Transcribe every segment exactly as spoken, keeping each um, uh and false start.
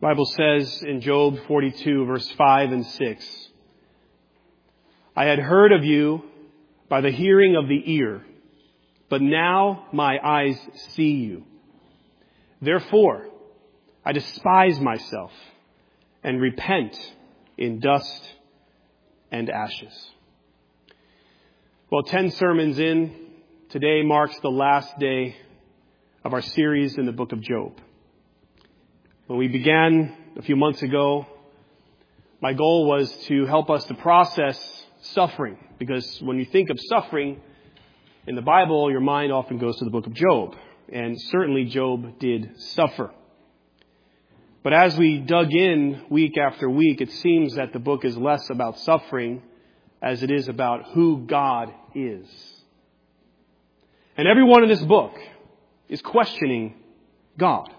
Bible says in Job forty-two, verse five and six, I had heard of you by the hearing of the ear, but now my eyes see you. Therefore, I despise myself and repent in dust and ashes. Well, ten sermons in, today marks the last day of our series in the book of Job. When we began a few months ago, my goal was to help us to process suffering, because when you think of suffering in the Bible, your mind often goes to the book of Job, and certainly Job did suffer. But as we dug in week after week, it seems that the book is less about suffering as it is about who God is. And everyone in this book is questioning God.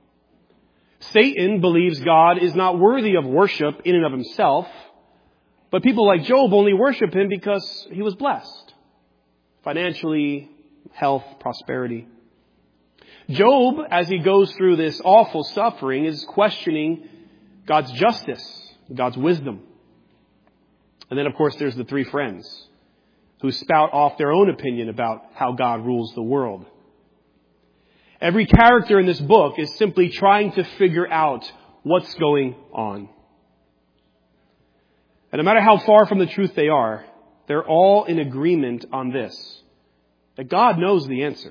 Satan believes God is not worthy of worship in and of himself, but people like Job only worship him because he was blessed. Financially, health, prosperity. Job, as he goes through this awful suffering, is questioning God's justice, God's wisdom. And then, of course, there's the three friends who spout off their own opinion about how God rules the world. Every character in this book is simply trying to figure out what's going on. And no matter how far from the truth they are, they're all in agreement on this, that God knows the answer.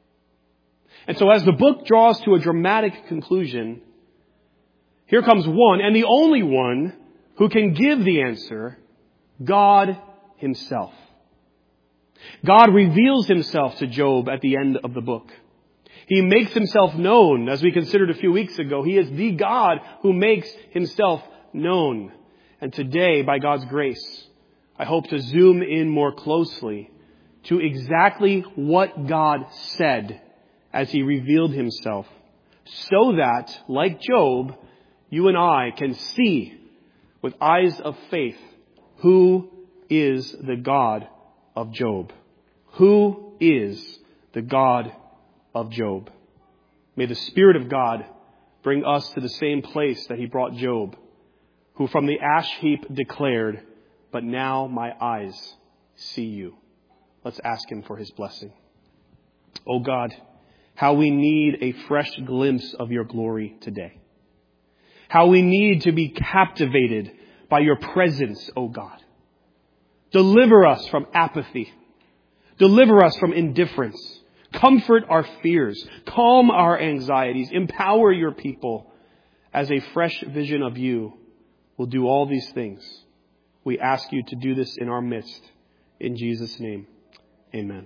And so as the book draws to a dramatic conclusion, here comes one, and the only one, who can give the answer, God himself. God reveals himself to Job at the end of the book. He makes himself known, as we considered a few weeks ago. He is the God who makes himself known. And today, by God's grace, I hope to zoom in more closely to exactly what God said as he revealed himself, so that, like Job, you and I can see with eyes of faith who is the God of Job. Who is the God of Job? May the Spirit of God bring us to the same place that he brought Job, who from the ash heap declared, but now my eyes see you. Let's ask him for his blessing. Oh God, how we need a fresh glimpse of your glory today. How we need to be captivated by your presence, oh God. Deliver us from apathy. Deliver us from indifference. Comfort our fears. Calm our anxieties. Empower your people as a fresh vision of you will do all these things. We ask you to do this in our midst. In Jesus' name, amen.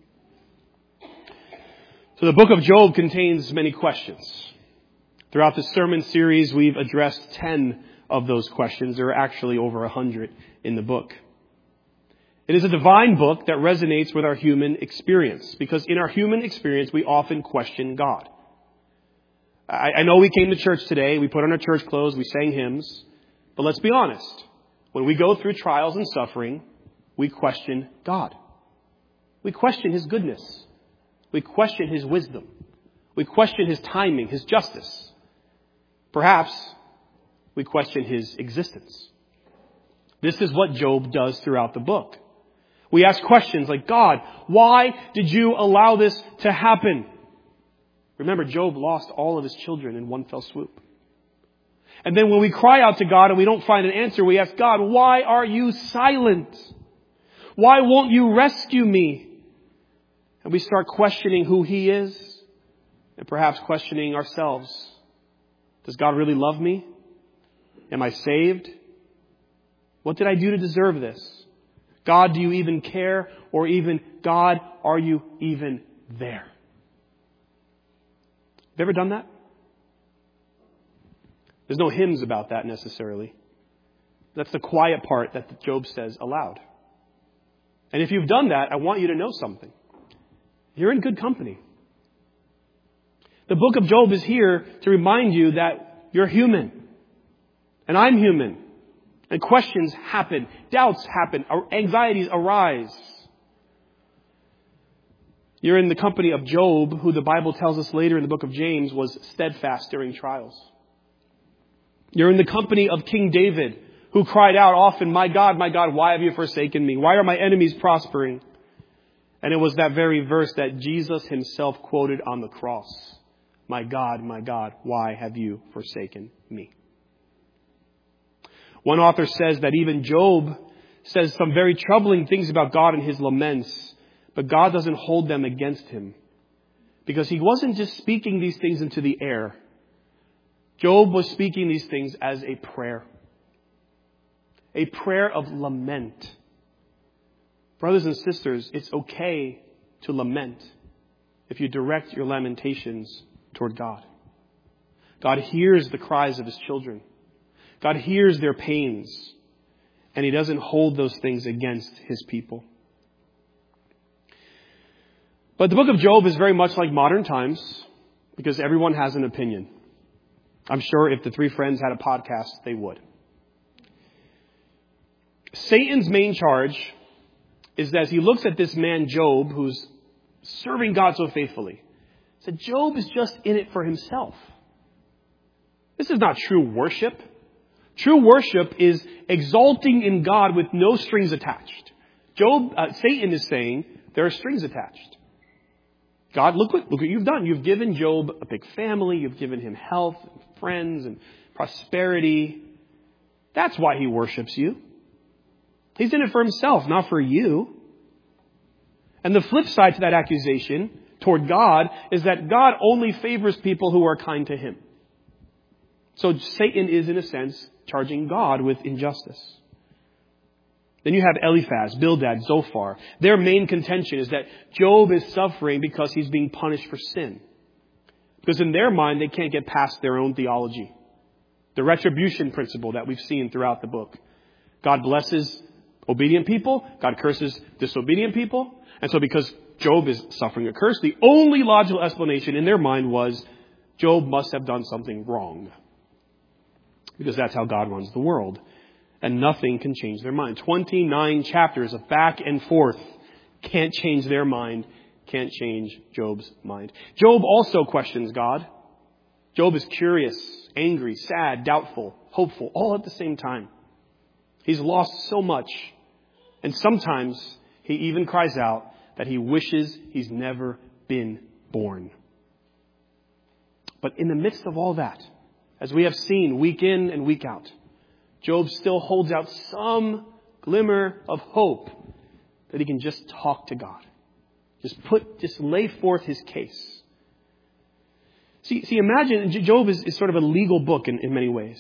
So the book of Job contains many questions. Throughout the sermon series, we've addressed ten of those questions. There are actually over a hundred in the book. It is a divine book that resonates with our human experience, because in our human experience, we often question God. I, I know we came to church today, we put on our church clothes, we sang hymns, but let's be honest. When we go through trials and suffering, we question God. We question his goodness. We question his wisdom. We question his timing, his justice. Perhaps we question his existence. This is what Job does throughout the book. We ask questions like, God, why did you allow this to happen? Remember, Job lost all of his children in one fell swoop. And then when we cry out to God and we don't find an answer, we ask God, why are you silent? Why won't you rescue me? And we start questioning who he is, and perhaps questioning ourselves. Does God really love me? Am I saved? What did I do to deserve this? God, do you even care? Or even, God, are you even there? Have you ever done that? There's no hymns about that necessarily. That's the quiet part that Job says aloud. And if you've done that, I want you to know something. You're in good company. The book of Job is here to remind you that you're human. And I'm human. And questions happen. Doubts happen. Anxieties arise. You're in the company of Job, who the Bible tells us later in the book of James was steadfast during trials. You're in the company of King David, who cried out often, "My God, my God, why have you forsaken me? Why are my enemies prospering?" And it was that very verse that Jesus himself quoted on the cross. "My God, my God, why have you forsaken me?" One author says that even Job says some very troubling things about God in his laments, but God doesn't hold them against him, because he wasn't just speaking these things into the air. Job was speaking these things as a prayer. A prayer of lament. Brothers and sisters, it's okay to lament if you direct your lamentations toward God. God hears the cries of his children. God hears their pains. And he doesn't hold those things against his people. But the book of Job is very much like modern times, because everyone has an opinion. I'm sure if the three friends had a podcast, they would. Satan's main charge is that as he looks at this man Job, who's serving God so faithfully, that Job is just in it for himself. This is not true worship. True worship is exalting in God with no strings attached. Job, uh, Satan is saying there are strings attached. God, look what, look what you've done. You've given Job a big family. You've given him health, and friends, and prosperity. That's why he worships you. He's in it for himself, not for you. And the flip side to that accusation toward God is that God only favors people who are kind to him. So Satan is, in a sense, charging God with injustice. Then you have Eliphaz, Bildad, Zophar. Their main contention is that Job is suffering because he's being punished for sin. Because in their mind, they can't get past their own theology. The retribution principle that we've seen throughout the book. God blesses obedient people. God curses disobedient people. And so because Job is suffering a curse, the only logical explanation in their mind was Job must have done something wrong. Because that's how God runs the world. And nothing can change their mind. twenty-nine chapters of back and forth can't change their mind, can't change Job's mind. Job also questions God. Job is curious, angry, sad, doubtful, hopeful, all at the same time. He's lost so much. And sometimes he even cries out that he wishes he's never been born. But in the midst of all that, as we have seen week in and week out, Job still holds out some glimmer of hope that he can just talk to God. Just put, just lay forth his case. See, see, imagine, Job is, is sort of a legal book in, in many ways.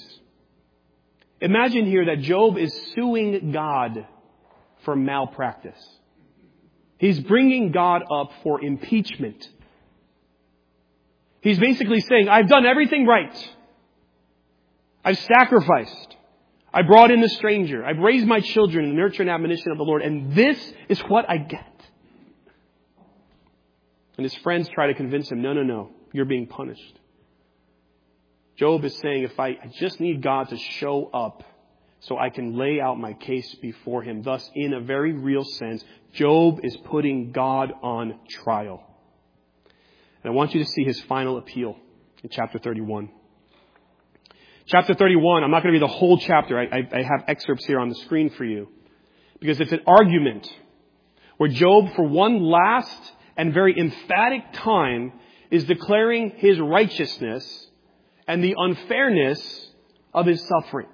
Imagine here that Job is suing God for malpractice. He's bringing God up for impeachment. He's basically saying, I've done everything right. I've sacrificed. I brought in the stranger. I've raised my children in the nurture and admonition of the Lord. And this is what I get. And his friends try to convince him, no, no, no, you're being punished. Job is saying, if I, I just need God to show up so I can lay out my case before him. Thus, in a very real sense, Job is putting God on trial. And I want you to see his final appeal in chapter thirty-one. Chapter thirty-one, I'm not going to read the whole chapter. I, I, I have excerpts here on the screen for you. Because it's an argument where Job, for one last and very emphatic time, is declaring his righteousness and the unfairness of his suffering.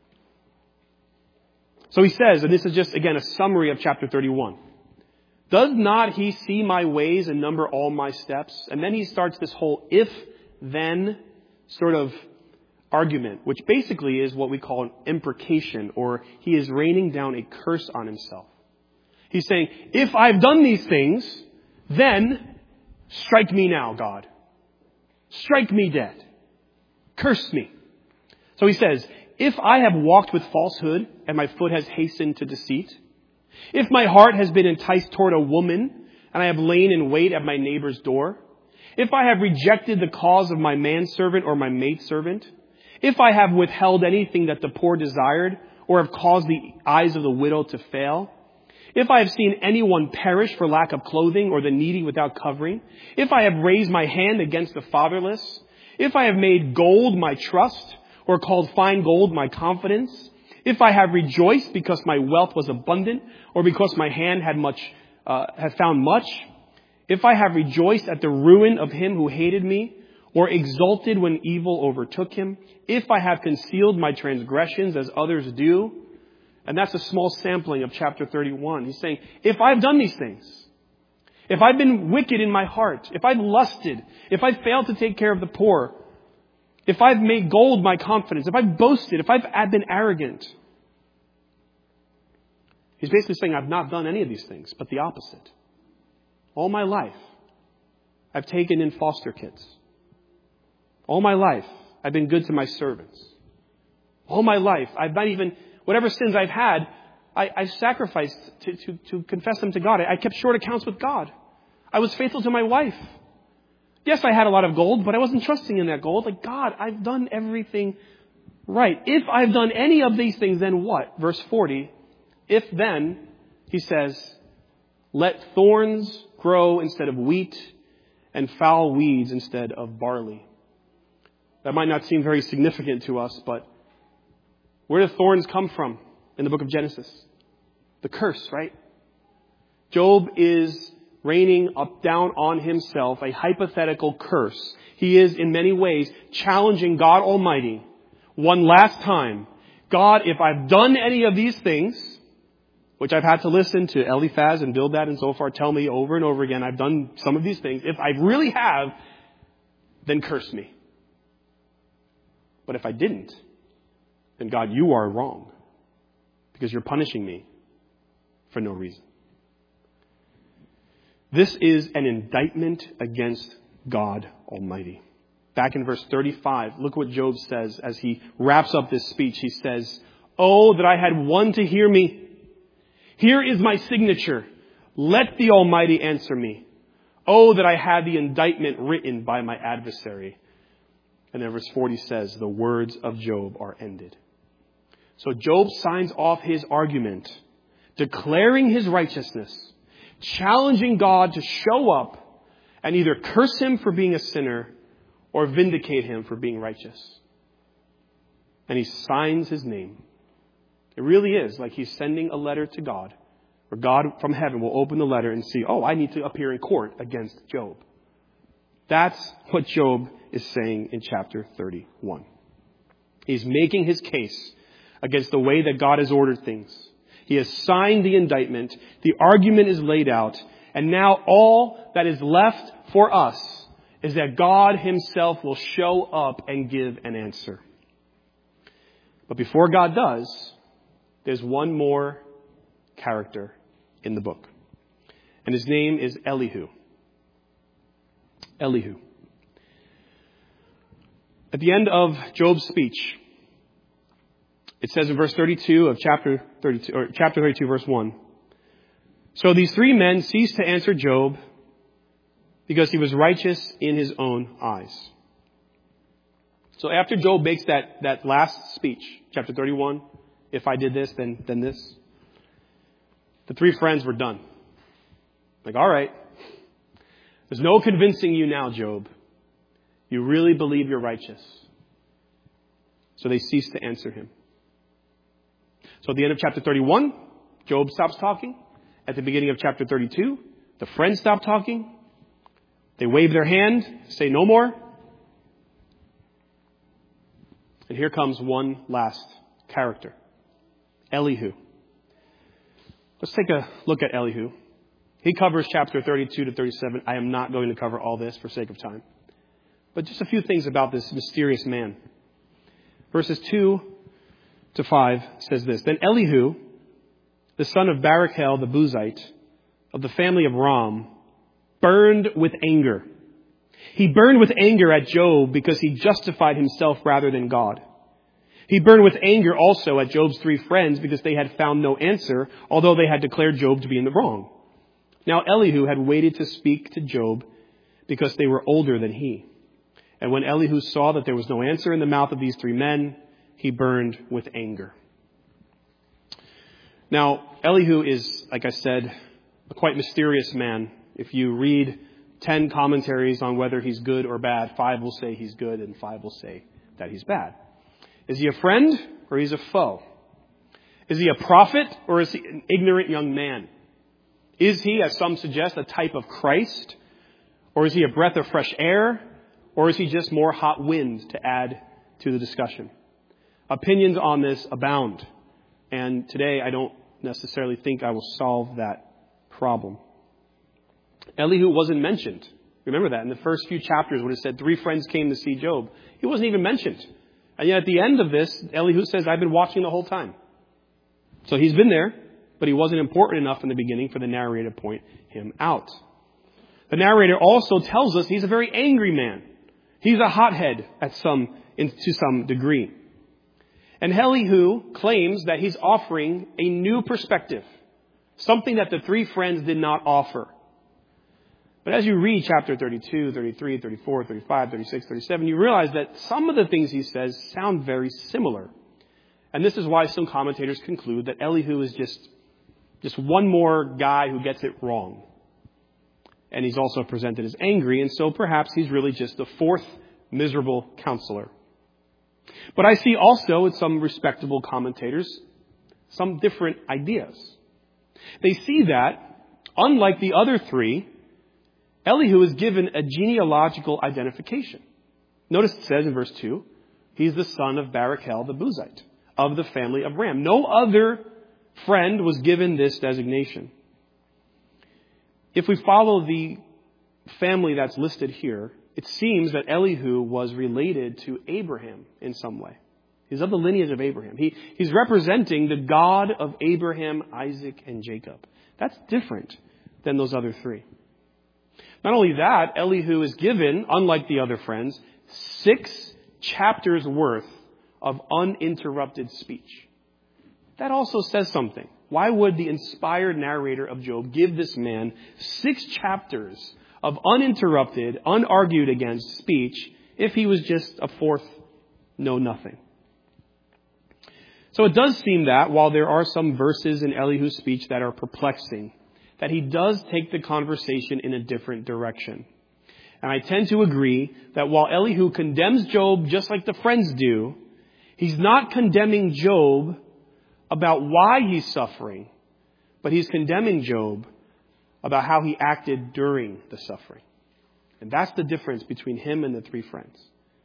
So he says, and this is just, again, a summary of chapter thirty-one. Does not he see my ways and number all my steps? And then he starts this whole if-then sort of argument, which basically is what we call an imprecation, or he is raining down a curse on himself. He's saying, if I've done these things, then strike me now, God. Strike me dead. Curse me. So he says, if I have walked with falsehood and my foot has hastened to deceit, if my heart has been enticed toward a woman and I have lain in wait at my neighbor's door, if I have rejected the cause of my manservant or my maidservant, if I have withheld anything that the poor desired, or have caused the eyes of the widow to fail, if I have seen anyone perish for lack of clothing, or the needy without covering, if I have raised my hand against the fatherless, if I have made gold my trust, or called fine gold my confidence, if I have rejoiced because my wealth was abundant, or because my hand had much, uh, had found much, if I have rejoiced at the ruin of him who hated me, or exulted when evil overtook him, if I have concealed my transgressions as others do, and that's a small sampling of chapter thirty-one. He's saying, if I've done these things, if I've been wicked in my heart, if I've lusted, if I've failed to take care of the poor, if I've made gold my confidence, if I've boasted, if I've been arrogant, he's basically saying I've not done any of these things, but the opposite. All my life, I've taken in foster kids. All my life, I've been good to my servants. All my life, I've not even, whatever sins I've had, I, I sacrificed to, to, to confess them to God. I, I kept short accounts with God. I was faithful to my wife. Yes, I had a lot of gold, but I wasn't trusting in that gold. Like, God, I've done everything right. If I've done any of these things, then what? Verse forty, if then, he says, let thorns grow instead of wheat and foul weeds instead of barley. That might not seem very significant to us, but where do thorns come from in the book of Genesis? The curse, right? Job is raining up down on himself a hypothetical curse. He is in many ways challenging God Almighty one last time. God, if I've done any of these things, which I've had to listen to Eliphaz and Bildad and so far tell me over and over again, I've done some of these things. If I really have, then curse me. But if I didn't, then God, you are wrong because you're punishing me for no reason. This is an indictment against God Almighty. Back in verse thirty-five, look what Job says as he wraps up this speech. He says, oh, that I had one to hear me. Here is my signature. Let the Almighty answer me. Oh, that I had the indictment written by my adversary. And then verse forty says, the words of Job are ended. So Job signs off his argument, declaring his righteousness, challenging God to show up and either curse him for being a sinner or vindicate him for being righteous. And he signs his name. It really is like he's sending a letter to God, where God from heaven will open the letter and see, oh, I need to appear in court against Job. That's what Job is saying in chapter thirty-one. He's making his case against the way that God has ordered things. He has signed the indictment. The argument is laid out. And now all that is left for us is that God himself will show up and give an answer. But before God does, there's one more character in the book. And his name is Elihu. Elihu. At the end of Job's speech, it says in verse thirty-two of chapter thirty-two, or chapter thirty-two, verse one. So these three men ceased to answer Job because he was righteous in his own eyes. So after Job makes that, that last speech, chapter thirty-one, if I did this, then, then this, the three friends were done. Like, all right, there's no convincing you now, Job. You really believe you're righteous. So they ceased to answer him. So at the end of chapter thirty-one, Job stops talking. At the beginning of chapter thirty-two, the friends stop talking. They wave their hand, say no more. And here comes one last character, Elihu. Let's take a look at Elihu. He covers chapter thirty-two to thirty-seven. I am not going to cover all this for sake of time. But just a few things about this mysterious man. Verses two to five says this. Then Elihu, the son of Barachel the Buzite, of the family of Ram, burned with anger. He burned with anger at Job because he justified himself rather than God. He burned with anger also at Job's three friends because they had found no answer, although they had declared Job to be in the wrong. Now Elihu had waited to speak to Job because they were older than he. And when Elihu saw that there was no answer in the mouth of these three men, he burned with anger. Now, Elihu is, like I said, a quite mysterious man. If you read ten commentaries on whether he's good or bad, five will say he's good and five will say that he's bad. Is he a friend or is he a foe? Is he a prophet or is he an ignorant young man? Is he, as some suggest, a type of Christ? Or is he a breath of fresh air? Or is he just more hot wind to add to the discussion? Opinions on this abound. And today I don't necessarily think I will solve that problem. Elihu wasn't mentioned. Remember that in the first few chapters when it said three friends came to see Job. He wasn't even mentioned. And yet at the end of this, Elihu says, I've been watching the whole time. So he's been there, but he wasn't important enough in the beginning for the narrator to point him out. The narrator also tells us he's a very angry man. He's a hothead at some, in, to some degree. And Elihu claims that he's offering a new perspective, something that the three friends did not offer. But as you read chapter thirty-two, thirty-three, thirty-four, thirty-five, thirty-six, thirty-seven, you realize that some of the things he says sound very similar. And this is why some commentators conclude that Elihu is just, just one more guy who gets it wrong. And he's also presented as angry, and so perhaps he's really just the fourth miserable counselor. But I see also in some respectable commentators some different ideas. They see that, unlike the other three, Elihu is given a genealogical identification. Notice it says in verse two, he's the son of Barachel the Buzite, of the family of Ram. No other friend was given this designation. If we follow the family that's listed here, it seems that Elihu was related to Abraham in some way. He's of the lineage of Abraham. He, he's representing the God of Abraham, Isaac, and Jacob. That's different than those other three. Not only that, Elihu is given, unlike the other friends, six chapters worth of uninterrupted speech. That also says something. Why would the inspired narrator of Job give this man six chapters of uninterrupted, unargued against speech if he was just a fourth know-nothing? So it does seem that while there are some verses in Elihu's speech that are perplexing, that he does take the conversation in a different direction. And I tend to agree that while Elihu condemns Job just like the friends do, he's not condemning Job about why he's suffering, but he's condemning Job about how he acted during the suffering. And that's the difference between him and the three friends.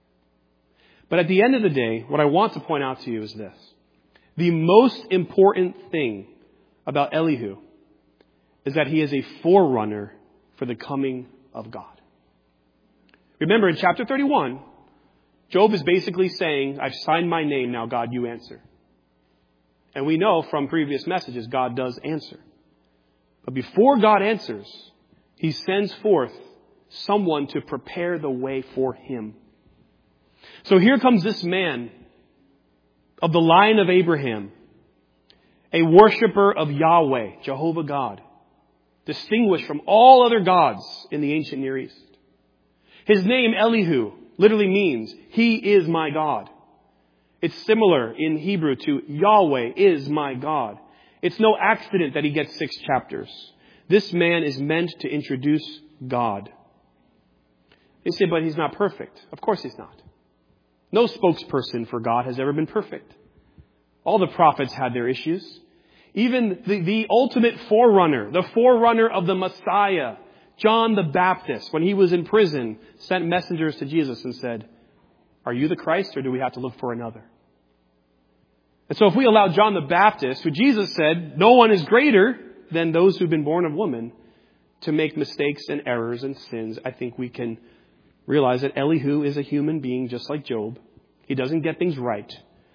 But at the end of the day, what I want to point out to you is this. The most important thing about Elihu is that he is a forerunner for the coming of God. Remember, in chapter thirty-one, Job is basically saying, I've signed my name, now God, you answer. And we know from previous messages, God does answer. But before God answers, he sends forth someone to prepare the way for him. So here comes this man of the line of Abraham, a worshiper of Yahweh, Jehovah God, distinguished from all other gods in the ancient Near East. His name, Elihu, literally means, he is my God. It's similar in Hebrew to Yahweh is my God. It's no accident that he gets six chapters. This man is meant to introduce God. They say, but he's not perfect. Of course he's not. No spokesperson for God has ever been perfect. All the prophets had their issues. Even the, the ultimate forerunner, the forerunner of the Messiah, John the Baptist, when he was in prison, sent messengers to Jesus and said, are you the Christ or do we have to look for another? And so if we allow John the Baptist, who Jesus said, no one is greater than those who've been born of woman, to make mistakes and errors and sins, I think we can realize that Elihu is a human being just like Job. He doesn't get things right.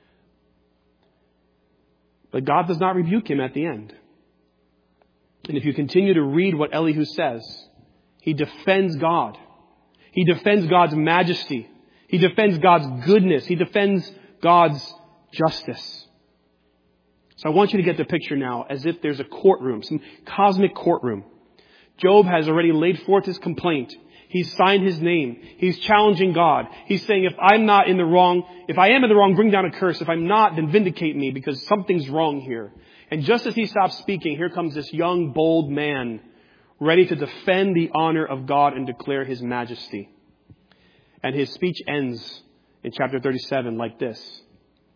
But God does not rebuke him at the end. And if you continue to read what Elihu says, he defends God. He defends God's majesty. He defends God's goodness. He defends God's justice. So I want you to get the picture now as if there's a courtroom, some cosmic courtroom. Job has already laid forth his complaint. He's signed his name. He's challenging God. He's saying, if I'm not in the wrong, if I am in the wrong, bring down a curse. If I'm not, then vindicate me because something's wrong here. And just as he stops speaking, here comes this young, bold man ready to defend the honor of God and declare his majesty. And his speech ends in chapter thirty-seven like this.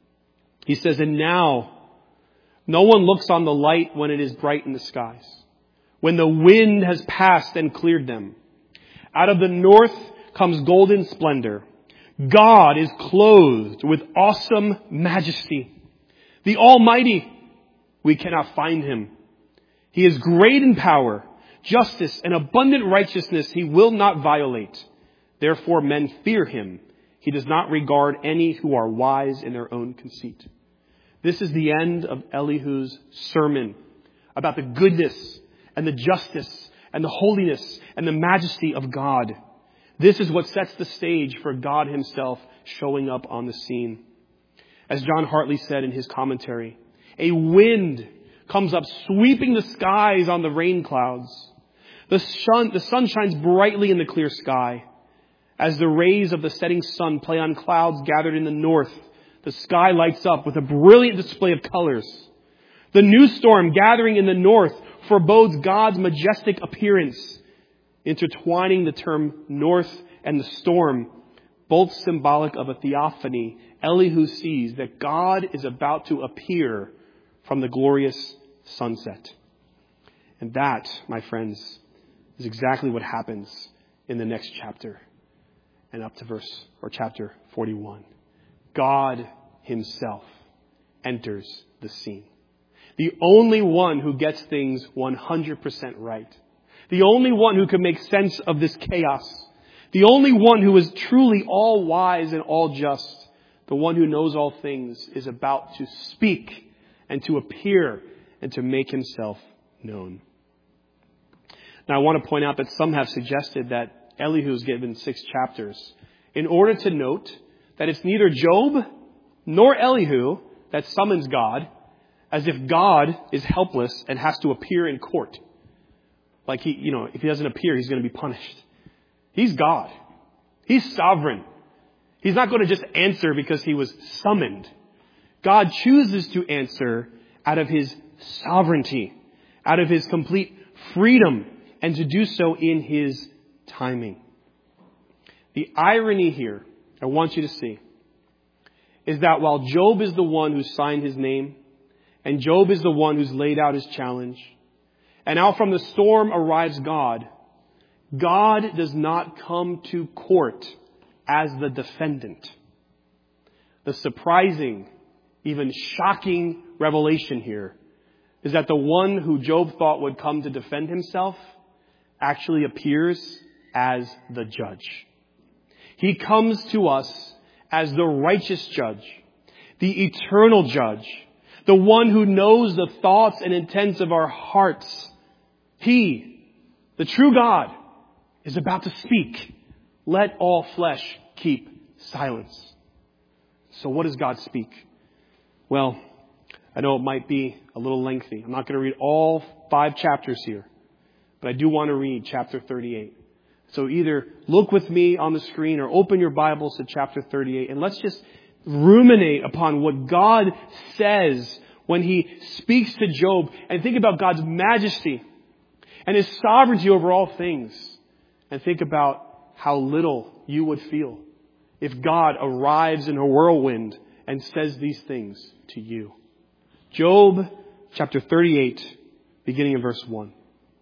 He says, and now no one looks on the light when it is bright in the skies, when the wind has passed and cleared them. Out of the north comes golden splendor. God is clothed with awesome majesty. The Almighty, we cannot find him. He is great in power, justice, and abundant righteousness he will not violate. Therefore men fear him. He does not regard any who are wise in their own conceit. This is the end of Elihu's sermon about the goodness and the justice and the holiness and the majesty of God. This is what sets the stage for God himself showing up on the scene. As John Hartley said in his commentary, a wind comes up sweeping the skies on the rain clouds. The sun, the sun shines brightly in the clear sky. As the rays of the setting sun play on clouds gathered in the north, the sky lights up with a brilliant display of colors. The new storm gathering in the north forebodes God's majestic appearance. Intertwining the term north and the storm, both symbolic of a theophany, Elihu sees that God is about to appear from the glorious sunset. And that, my friends, is exactly what happens in the next chapter and up to verse or chapter forty-one. God himself enters the scene. The only one who gets things one hundred percent right. The only one who can make sense of this chaos. The only one who is truly all wise and all just. The one who knows all things is about to speak and to appear and to make himself known. Now I want to point out that some have suggested that Elihu is given six chapters in order to note that it's neither Job nor Elihu that summons God, as if God is helpless and has to appear in court. Like he, you know, if he doesn't appear, he's going to be punished. He's God. He's sovereign. He's not going to just answer because he was summoned. God chooses to answer out of his sovereignty, out of his complete freedom, and to do so in his timing. The irony here, I want you to see, is that while Job is the one who signed his name, and Job is the one who's laid out his challenge, and out from the storm arrives God, God does not come to court as the defendant. The surprising, even shocking revelation here is that the one who Job thought would come to defend himself actually appears as the judge. He comes to us as the righteous judge, the eternal judge, the one who knows the thoughts and intents of our hearts. He, the true God, is about to speak. Let all flesh keep silence. So what does God speak? Well, I know it might be a little lengthy. I'm not going to read all five chapters here, but I do want to read chapter thirty-eight. So either look with me on the screen or open your Bibles to chapter thirty-eight, and let's just ruminate upon what God says when he speaks to Job, and think about God's majesty and his sovereignty over all things, and think about how little you would feel if God arrives in a whirlwind and says these things to you. Job chapter thirty-eight, beginning in verse one.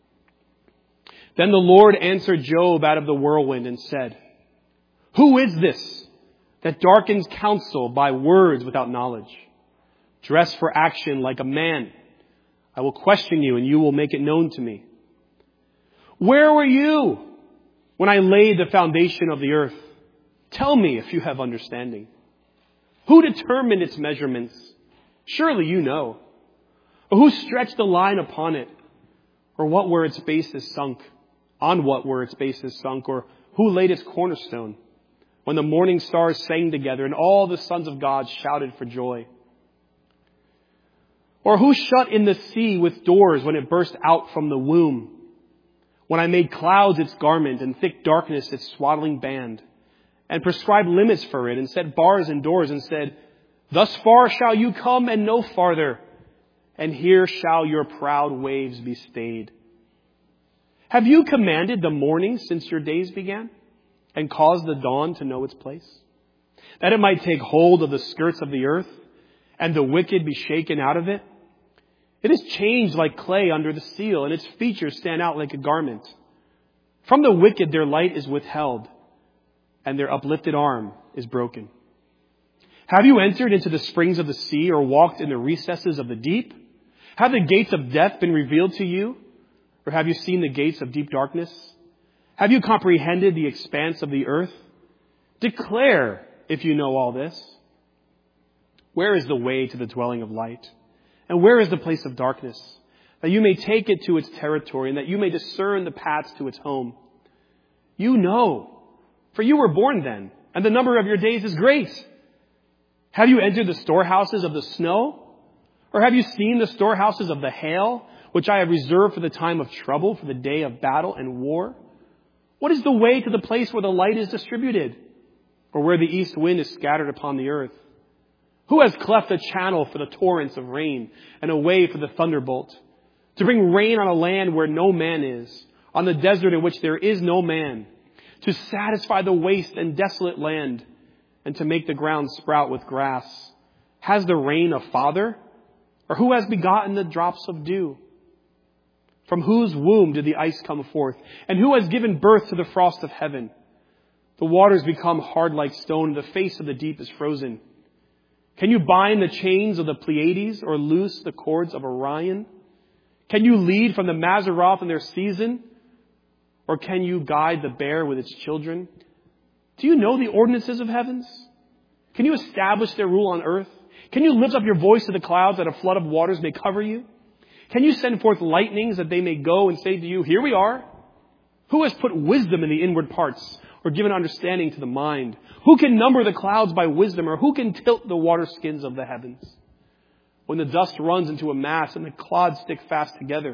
Then the Lord answered Job out of the whirlwind and said, "Who is this that darkens counsel by words without knowledge? Dress for action like a man. I will question you and you will make it known to me. Where were you when I laid the foundation of the earth? Tell me if you have understanding. Who determined its measurements? Surely you know. Or who stretched the line upon it? Or what were its bases sunk? On what were its bases sunk? Or who laid its cornerstone? When the morning stars sang together and all the sons of God shouted for joy. Or who shut in the sea with doors when it burst out from the womb? When I made clouds its garment and thick darkness its swaddling band, and prescribed limits for it, and set bars and doors, and said, thus far shall you come and no farther, and here shall your proud waves be stayed. Have you commanded the morning since your days began, and caused the dawn to know its place, that it might take hold of the skirts of the earth, and the wicked be shaken out of it? It is changed like clay under the seal, and its features stand out like a garment. From the wicked their light is withheld, and their uplifted arm is broken. Have you entered into the springs of the sea, or walked in the recesses of the deep? Have the gates of death been revealed to you? Or have you seen the gates of deep darkness? Have you comprehended the expanse of the earth? Declare if you know all this. Where is the way to the dwelling of light? And where is the place of darkness? That you may take it to its territory, and that you may discern the paths to its home. You know, for you were born then, and the number of your days is great. Have you entered the storehouses of the snow? Or have you seen the storehouses of the hail, which I have reserved for the time of trouble, for the day of battle and war? What is the way to the place where the light is distributed, or where the east wind is scattered upon the earth? Who has cleft a channel for the torrents of rain, and a way for the thunderbolt, to bring rain on a land where no man is, on the desert in which there is no man, to satisfy the waste and desolate land, and to make the ground sprout with grass? Has the rain a father? Or who has begotten the drops of dew? From whose womb did the ice come forth? And who has given birth to the frost of heaven? The waters become hard like stone, and the face of the deep is frozen. Can you bind the chains of the Pleiades, or loose the cords of Orion? Can you lead from the Mazzaroth in their season? Or can you guide the bear with its children? Do you know the ordinances of heavens? Can you establish their rule on earth? Can you lift up your voice to the clouds, that a flood of waters may cover you? Can you send forth lightnings, that they may go and say to you, here we are? Who has put wisdom in the inward parts, or given understanding to the mind? Who can number the clouds by wisdom, or who can tilt the water skins of the heavens? When the dust runs into a mass and the clods stick fast together,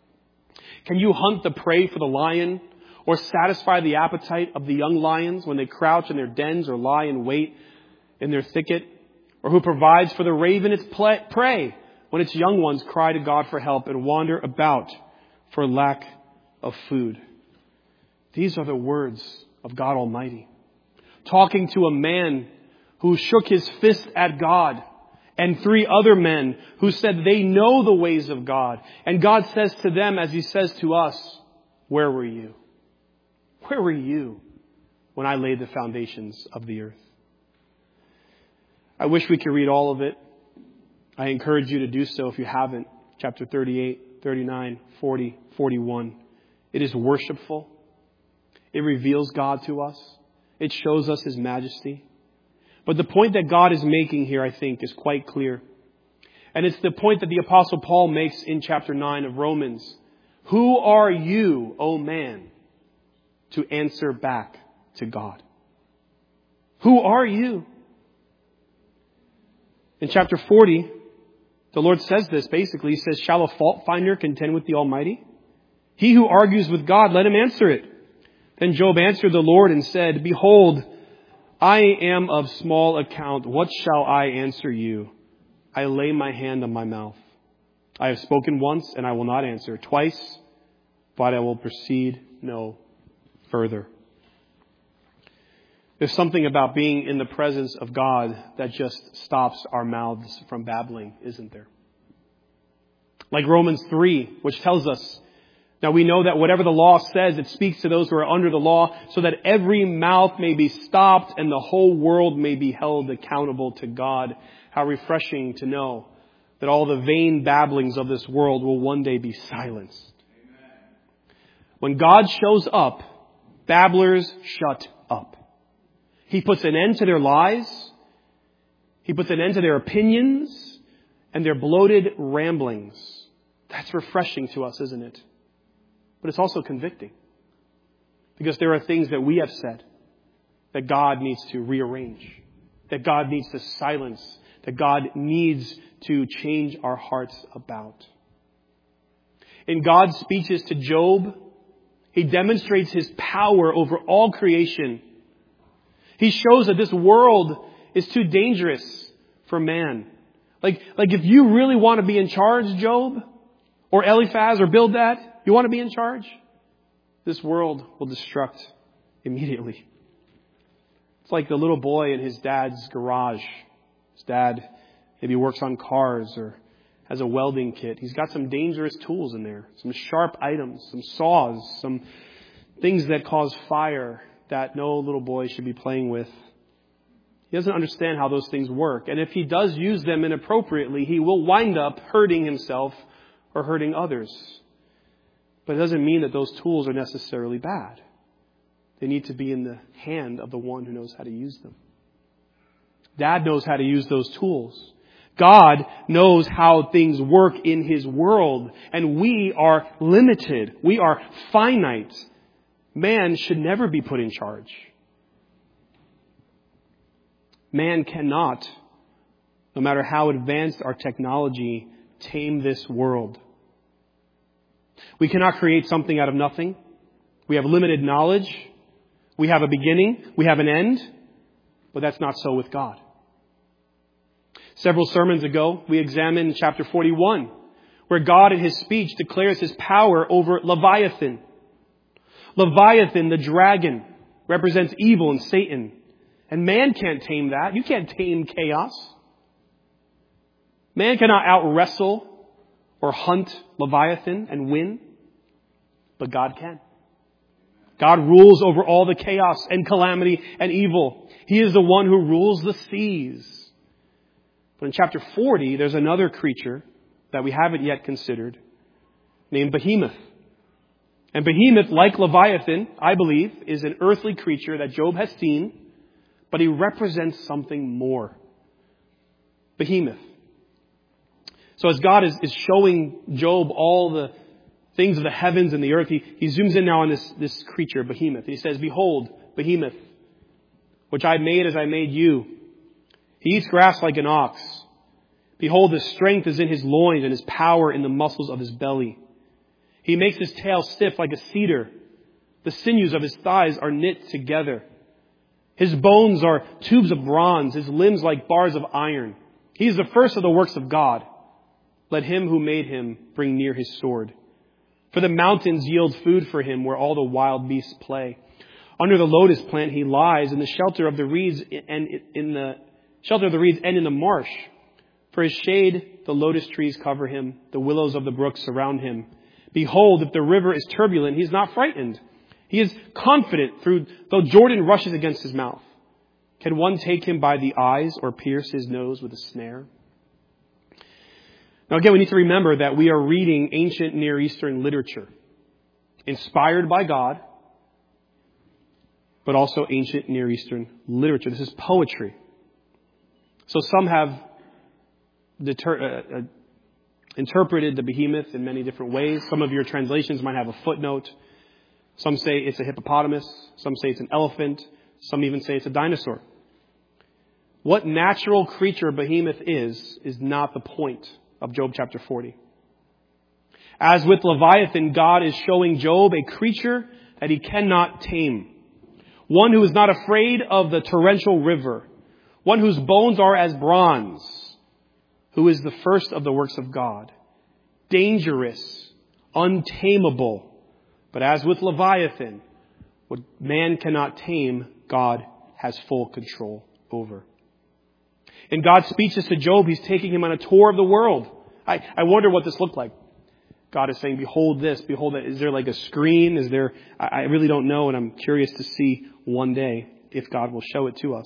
can you hunt the prey for the lion, or satisfy the appetite of the young lions when they crouch in their dens or lie in wait in their thicket? Or who provides for the raven its prey when its young ones cry to God for help and wander about for lack of food? These are the words of God Almighty, talking to a man who shook his fist at God, and three other men who said they know the ways of God. And God says to them, as he says to us, where were you? Where were you when I laid the foundations of the earth? I wish we could read all of it. I encourage you to do so if you haven't. Chapter thirty-eight, thirty-nine, forty, forty-one. It is worshipful. It reveals God to us. It shows us his majesty. But the point that God is making here, I think, is quite clear. And it's the point that the Apostle Paul makes in chapter nine of Romans. Who are you, O man, to answer back to God? Who are you? In chapter forty, the Lord says this basically. He says, shall a fault finder contend with the Almighty? He who argues with God, let him answer it. Then Job answered the Lord and said, behold, I am of small account. What shall I answer you? I lay my hand on my mouth. I have spoken once, and I will not answer. Twice, but I will proceed no further. There's something about being in the presence of God that just stops our mouths from babbling, isn't there? Like Romans three, which tells us, now we know that whatever the law says, it speaks to those who are under the law, so that every mouth may be stopped and the whole world may be held accountable to God. How refreshing to know that all the vain babblings of this world will one day be silenced. Amen. When God shows up, babblers shut up. He puts an end to their lies. He puts an end to their opinions and their bloated ramblings. That's refreshing to us, isn't it? But it's also convicting. Because there are things that we have said that God needs to rearrange, that God needs to silence, that God needs to change our hearts about. In God's speeches to Job, he demonstrates his power over all creation. He shows that this world is too dangerous for man. Like, like if you really want to be in charge, Job, or Eliphaz, or Bildad, you want to be in charge? This world will destruct immediately. It's like the little boy in his dad's garage. His dad maybe works on cars or has a welding kit. He's got some dangerous tools in there, some sharp items, some saws, some things that cause fire that no little boy should be playing with. He doesn't understand how those things work. And if he does use them inappropriately, he will wind up hurting himself or hurting others. But it doesn't mean that those tools are necessarily bad. They need to be in the hand of the one who knows how to use them. Dad knows how to use those tools. God knows how things work in His world. And we are limited. We are finite. Man should never be put in charge. Man cannot, no matter how advanced our technology, tame this world. We cannot create something out of nothing. We have limited knowledge. We have a beginning. We have an end. But that's not so with God. Several sermons ago, we examined chapter forty-one, where God in His speech declares His power over Leviathan. Leviathan, the dragon, represents evil and Satan. And man can't tame that. You can't tame chaos. Man cannot out-wrestle or hunt Leviathan and win. But God can. God rules over all the chaos and calamity and evil. He is the one who rules the seas. But in chapter forty, there's another creature that we haven't yet considered, named Behemoth. And Behemoth, like Leviathan, I believe, is an earthly creature that Job has seen, but he represents something more. Behemoth. So as God is, is showing Job all the things of the heavens and the earth, he, he zooms in now on this, this creature, Behemoth. He says, "Behold, Behemoth, which I made as I made you. He eats grass like an ox. Behold, his strength is in his loins and his power in the muscles of his belly. He makes his tail stiff like a cedar. The sinews of his thighs are knit together. His bones are tubes of bronze, his limbs like bars of iron. He is the first of the works of God. Let him who made him bring near his sword. For the mountains yield food for him where all the wild beasts play. Under the lotus plant he lies in the shelter of the reeds and in the shelter of the reeds and in the marsh. For his shade the lotus trees cover him, the willows of the brook surround him. Behold, if the river is turbulent, he is not frightened. He is confident through though Jordan rushes against his mouth. Can one take him by the eyes or pierce his nose with a snare?" Now again, we need to remember that we are reading ancient Near Eastern literature, inspired by God, but also ancient Near Eastern literature. This is poetry. So some have deter- uh, uh, interpreted the behemoth in many different ways. Some of your translations might have a footnote. Some say it's a hippopotamus. Some say it's an elephant. Some even say it's a dinosaur. What natural creature behemoth is, is not the point of Job chapter forty. As with Leviathan, God is showing Job a creature that he cannot tame. One who is not afraid of the torrential river. One whose bones are as bronze. Who is the first of the works of God. Dangerous, untamable. But as with Leviathan, what man cannot tame, God has full control over. In God's speeches to Job, He's taking him on a tour of the world. I, I wonder what this looked like. God is saying, behold this, behold that. Is there like a screen? Is there, I, I really don't know, and I'm curious to see one day if God will show it to us.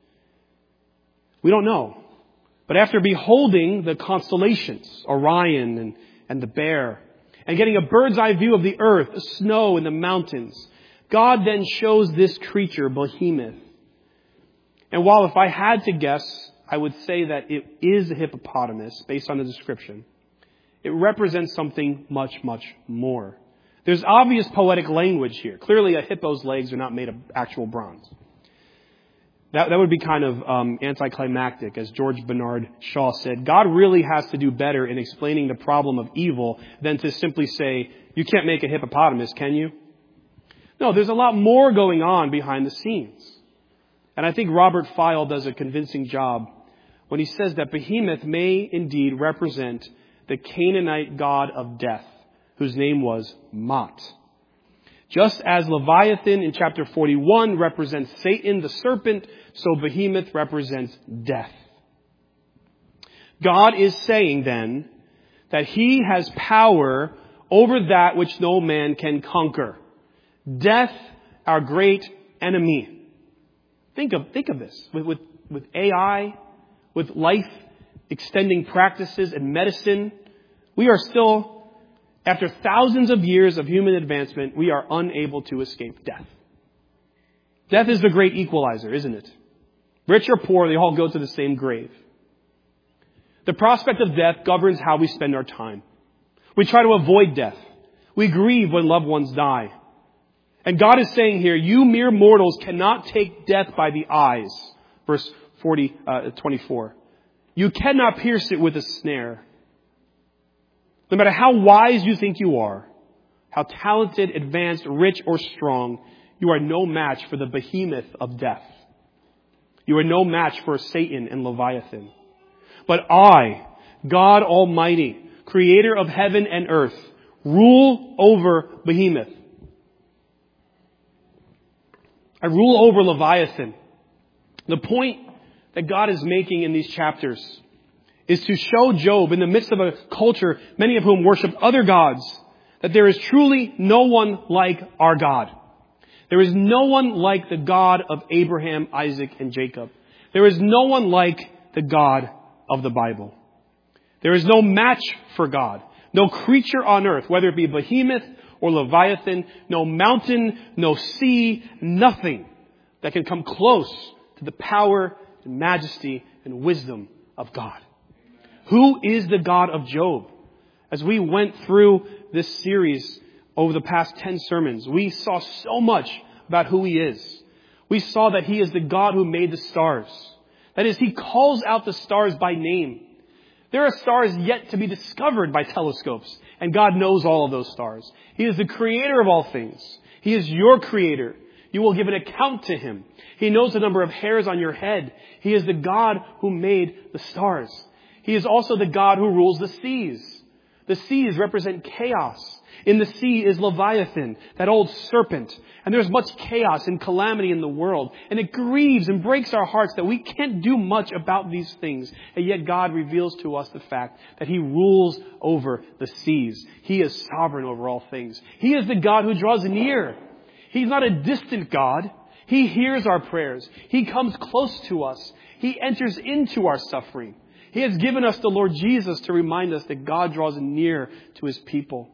We don't know. But after beholding the constellations, Orion and, and the Bear, and getting a bird's eye view of the earth, the snow and the mountains, God then shows this creature, Behemoth. And while if I had to guess, I would say that it is a hippopotamus based on the description, it represents something much, much more. There's obvious poetic language here. Clearly a hippo's legs are not made of actual bronze. That, that would be kind of um, anticlimactic, as George Bernard Shaw said. God really has to do better in explaining the problem of evil than to simply say, you can't make a hippopotamus, can you? No, there's a lot more going on behind the scenes. And I think Robert File does a convincing job when he says that Behemoth may indeed represent the Canaanite god of death, whose name was Mot. Just as Leviathan in chapter forty-one represents Satan the serpent, so Behemoth represents death. God is saying then that He has power over that which no man can conquer. Death, our great enemy. Think of, think of this. With, with, with A I, with life extending practices and medicine, we are still, after thousands of years of human advancement, we are unable to escape death. Death is the great equalizer, isn't it? Rich or poor, they all go to the same grave. The prospect of death governs how we spend our time. We try to avoid death. We grieve when loved ones die. And God is saying here, you mere mortals cannot take death by the eyes. Verse forty, uh, twenty-four. You cannot pierce it with a snare. No matter how wise you think you are, how talented, advanced, rich, or strong, you are no match for the behemoth of death. You are no match for Satan and Leviathan. But I, God Almighty, Creator of heaven and earth, rule over behemoth. I rule over Leviathan. The point that God is making in these chapters is to show Job, in the midst of a culture, many of whom worship other gods, that there is truly no one like our God. There is no one like the God of Abraham, Isaac, and Jacob. There is no one like the God of the Bible. There is no match for God. No creature on earth, whether it be behemoth or Leviathan, no mountain, no sea, nothing that can come close to the power and majesty and wisdom of God. Who is the God of Job? As we went through this series over the past ten sermons, we saw so much about who He is. We saw that He is the God who made the stars. That is, He calls out the stars by name. There are stars yet to be discovered by telescopes, and God knows all of those stars. He is the creator of all things. He is your creator. You will give an account to Him. He knows the number of hairs on your head. He is the God who made the stars. He is also the God who rules the seas. The seas represent chaos. In the sea is Leviathan, that old serpent. And there's much chaos and calamity in the world. And it grieves and breaks our hearts that we can't do much about these things. And yet God reveals to us the fact that He rules over the seas. He is sovereign over all things. He is the God who draws near. He's not a distant God. He hears our prayers. He comes close to us. He enters into our suffering. He has given us the Lord Jesus to remind us that God draws near to His people.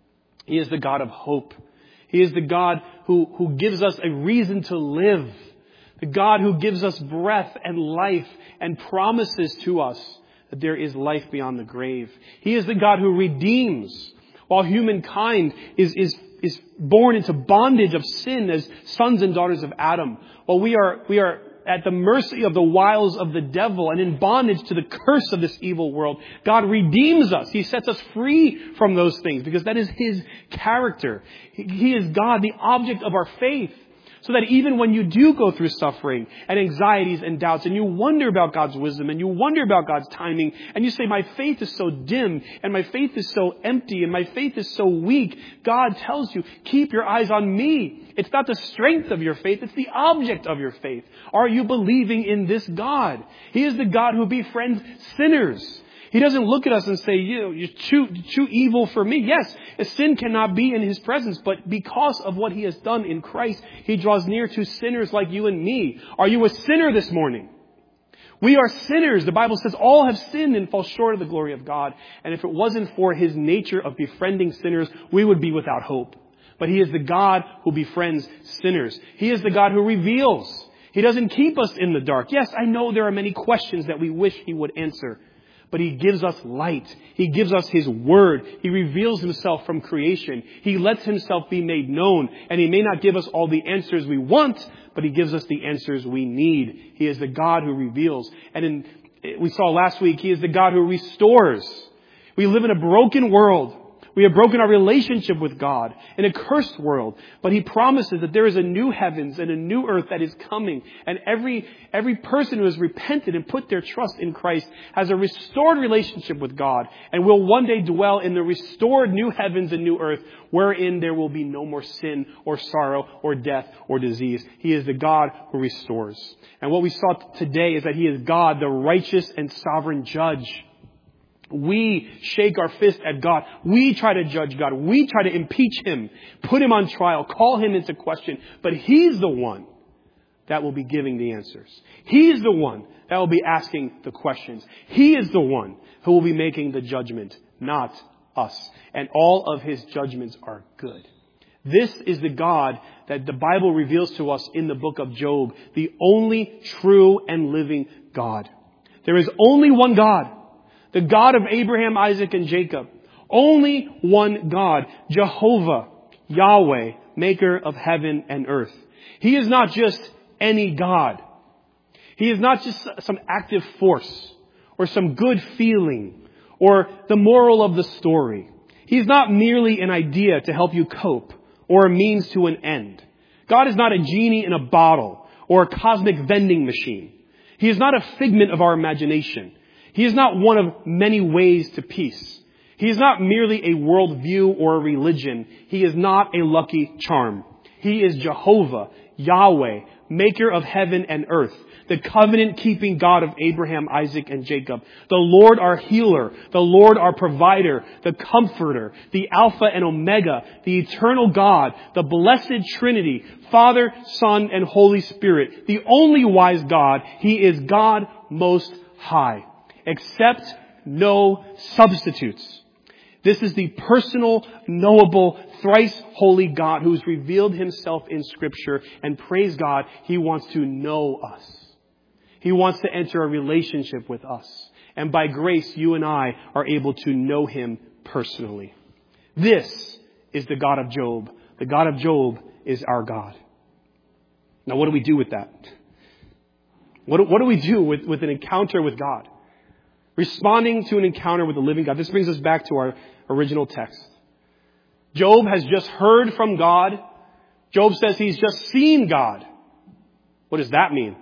He is the God of hope. He is the God who, who gives us a reason to live. The God who gives us breath and life and promises to us that there is life beyond the grave. He is the God who redeems while humankind is, is, is born into bondage of sin as sons and daughters of Adam. While we are, we are at the mercy of the wiles of the devil and in bondage to the curse of this evil world, God redeems us. He sets us free from those things because that is His character. He is God, the object of our faith. So that even when you do go through suffering and anxieties and doubts and you wonder about God's wisdom and you wonder about God's timing and you say, my faith is so dim and my faith is so empty and my faith is so weak, God tells you, keep your eyes on me. It's not the strength of your faith, it's the object of your faith. Are you believing in this God? He is the God who befriends sinners. He doesn't look at us and say, you know, you're too, too evil for me. Yes, a sin cannot be in His presence, but because of what He has done in Christ, He draws near to sinners like you and me. Are you a sinner this morning? We are sinners. The Bible says all have sinned and fall short of the glory of God. And if it wasn't for His nature of befriending sinners, we would be without hope. But He is the God who befriends sinners. He is the God who reveals. He doesn't keep us in the dark. Yes, I know there are many questions that we wish He would answer. But He gives us light. He gives us His word. He reveals Himself from creation. He lets Himself be made known. And He may not give us all the answers we want, but He gives us the answers we need. He is the God who reveals. And in, we saw last week, He is the God who restores. We live in a broken world. We have broken our relationship with God in a cursed world. But He promises that there is a new heavens and a new earth that is coming. And every, every person who has repented and put their trust in Christ has a restored relationship with God and will one day dwell in the restored new heavens and new earth wherein there will be no more sin or sorrow or death or disease. He is the God who restores. And what we saw today is that He is God, the righteous and sovereign judge. We shake our fist at God. We try to judge God. We try to impeach Him, put Him on trial, call Him into question. But He's the one that will be giving the answers. He's the one that will be asking the questions. He is the one who will be making the judgment, not us. And all of His judgments are good. This is the God that the Bible reveals to us in the book of Job, the only true and living God. There is only one God, the God of Abraham, Isaac, and Jacob. Only one God, Jehovah, Yahweh, maker of heaven and earth. He is not just any God. He is not just some active force or some good feeling or the moral of the story. He's not merely an idea to help you cope or a means to an end. God is not a genie in a bottle or a cosmic vending machine. He is not a figment of our imagination. He is not one of many ways to peace. He is not merely a worldview or a religion. He is not a lucky charm. He is Jehovah, Yahweh, maker of heaven and earth, the covenant-keeping God of Abraham, Isaac, and Jacob, the Lord our healer, the Lord our provider, the comforter, the Alpha and Omega, the eternal God, the blessed Trinity, Father, Son, and Holy Spirit, the only wise God. He is God most high. Accept no substitutes. This is the personal, knowable, thrice holy God who has revealed Himself in Scripture. And praise God, He wants to know us. He wants to enter a relationship with us. And by grace, you and I are able to know Him personally. This is the God of Job. The God of Job is our God. Now, what do we do with that? What do, what do we do with, with an encounter with God? Responding to an encounter with the living God. This brings us back to our original text. Job has just heard from God. Job says he's just seen God. What does that mean?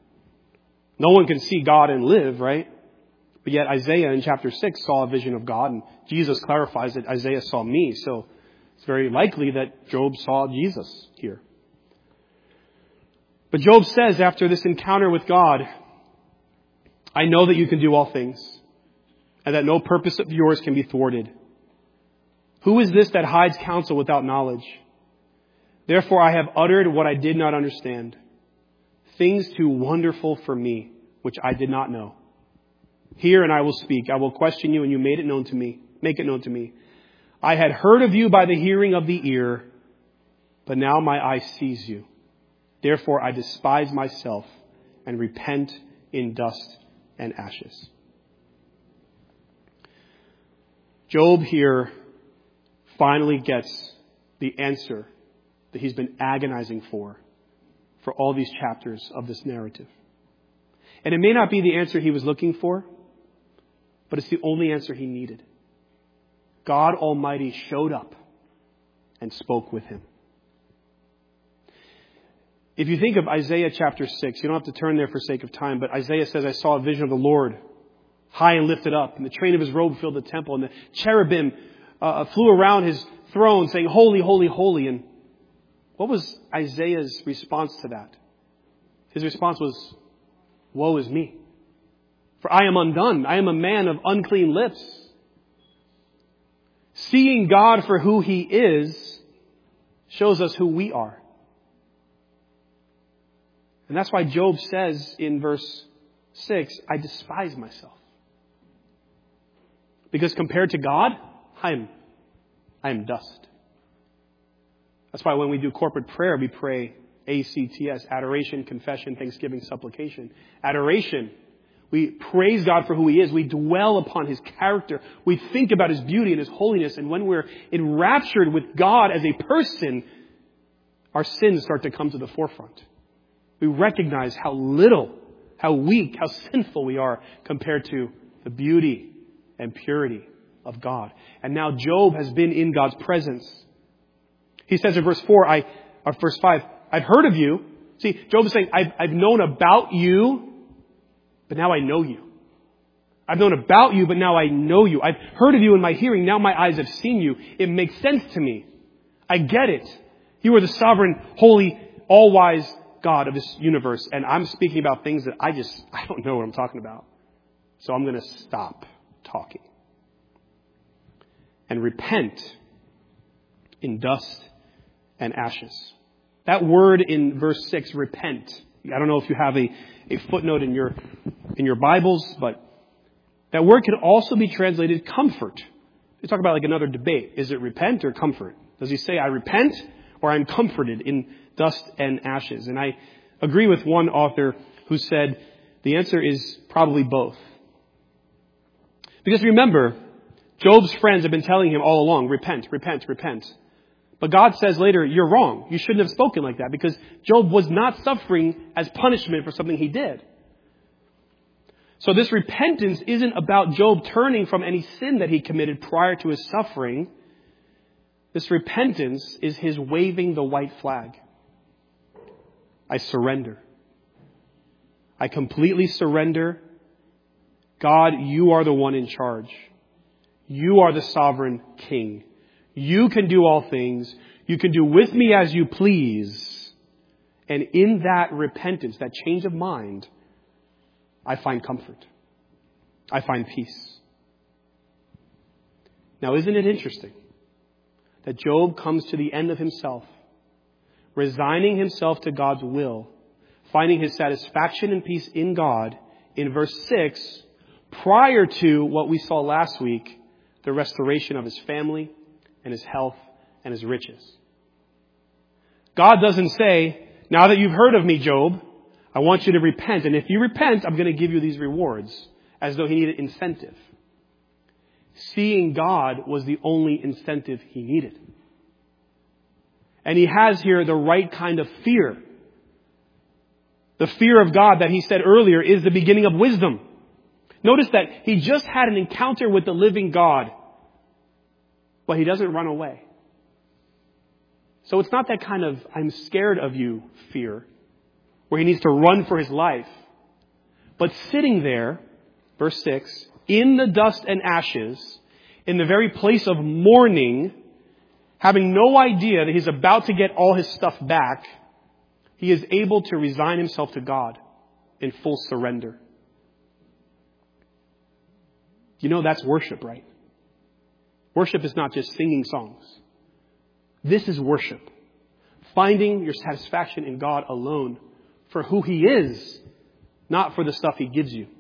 No one can see God and live, right? But yet Isaiah in chapter six saw a vision of God, and Jesus clarifies that Isaiah saw me. So it's very likely that Job saw Jesus here. But Job says after this encounter with God, I know that you can do all things, and that no purpose of yours can be thwarted. Who is this that hides counsel without knowledge? Therefore I have uttered what I did not understand, things too wonderful for me, which I did not know. Hear and I will speak. I will question you, and you made it known to me. Make it known to me. I had heard of you by the hearing of the ear, but now my eye sees you. Therefore I despise myself and repent in dust and ashes. Job here finally gets the answer that he's been agonizing for, for all these chapters of this narrative. And it may not be the answer he was looking for, but it's the only answer he needed. God Almighty showed up and spoke with him. If you think of Isaiah chapter six, you don't have to turn there for sake of time, but Isaiah says, I saw a vision of the Lord high and lifted up, and the train of His robe filled the temple, and the cherubim uh, flew around His throne saying, holy, holy, holy. And what was Isaiah's response to that? His response was, woe is me, for I am undone. I am a man of unclean lips. Seeing God for who He is shows us who we are. And that's why Job says in verse six, I despise myself. Because compared to God, I am, I am dust. That's why when we do corporate prayer, we pray A C T S, adoration, confession, thanksgiving, supplication. Adoration, we praise God for who He is. We dwell upon His character. We think about His beauty and His holiness. And when we're enraptured with God as a person, our sins start to come to the forefront. We recognize how little, how weak, how sinful we are compared to the beauty and purity of God. And now Job has been in God's presence. He says in verse four, I, or verse five, I've heard of you. See, Job is saying, I've, I've known about you, but now I know you. I've known about you, but now I know you. I've heard of you in my hearing. Now my eyes have seen you. It makes sense to me. I get it. You are the sovereign, holy, all-wise God of this universe. And I'm speaking about things that I just, I don't know what I'm talking about. So I'm going to stop talking. and repent in dust and ashes. That word in verse six, repent. I don't know if you have a, a footnote in your in your Bibles, but that word can also be translated comfort. You talk about like another debate. Is it repent or comfort? Does he say I repent or I'm comforted in dust and ashes? And I agree with one author who said the answer is probably both. Because remember, Job's friends have been telling him all along, repent, repent, repent. But God says later, you're wrong. You shouldn't have spoken like that because Job was not suffering as punishment for something he did. So this repentance isn't about Job turning from any sin that he committed prior to his suffering. This repentance is his waving the white flag. I surrender. I completely surrender. God, you are the one in charge. You are the sovereign king. You can do all things. You can do with me as you please. And in that repentance, that change of mind, I find comfort. I find peace. Now, isn't it interesting that Job comes to the end of himself, resigning himself to God's will, finding his satisfaction and peace in God in verse six, prior to what we saw last week, the restoration of his family and his health and his riches. God doesn't say, now that you've heard of me, Job, I want you to repent. And if you repent, I'm going to give you these rewards, as though he needed incentive. Seeing God was the only incentive he needed. And he has here the right kind of fear. The fear of God that he said earlier is the beginning of wisdom. Notice that he just had an encounter with the living God, but he doesn't run away. So it's not that kind of, I'm scared of you fear, where he needs to run for his life. But sitting there, verse six, in the dust and ashes, in the very place of mourning, having no idea that he's about to get all his stuff back, he is able to resign himself to God in full surrender. You know that's worship, right? Worship is not just singing songs. This is worship. Finding your satisfaction in God alone for who he is, not for the stuff he gives you.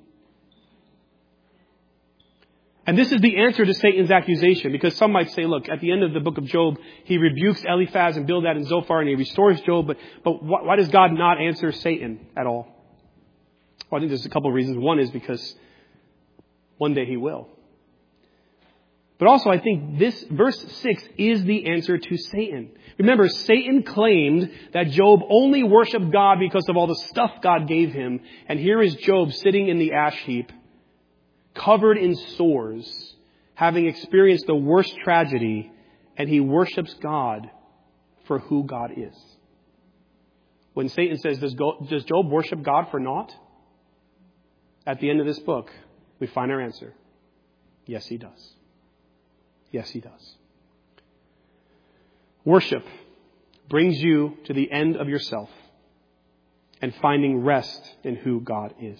And this is the answer to Satan's accusation, because some might say, look, at the end of the book of Job, he rebukes Eliphaz and Bildad and Zophar and he restores Job, but, but why does God not answer Satan at all? Well, I think there's a couple of reasons. One is because one day he will. But also, I think this verse six is the answer to Satan. Remember, Satan claimed that Job only worshiped God because of all the stuff God gave him. And here is Job sitting in the ash heap, covered in sores, having experienced the worst tragedy, and he worships God for who God is. When Satan says, does Job worship God for naught? At the end of this book, we find our answer. Yes, he does. Yes, he does. Worship brings you to the end of yourself and finding rest in who God is.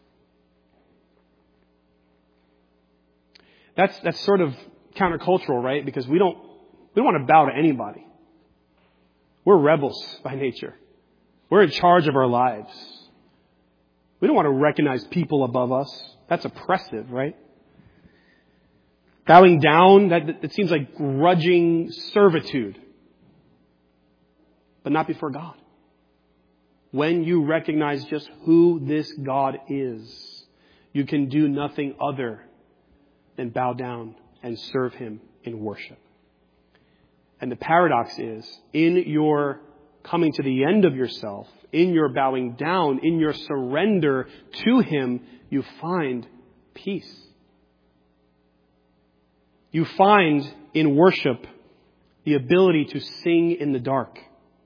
That's that's sort of countercultural, right? Because we don't we don't want to bow to anybody. We're rebels by nature. We're in charge of our lives. We don't want to recognize people above us. That's oppressive, right? Bowing down, that, that seems like grudging servitude. But not before God. When you recognize just who this God is, you can do nothing other than bow down and serve him in worship. And the paradox is, in your coming to the end of yourself, in your bowing down, in your surrender to him, you find peace. You find in worship the ability to sing in the dark.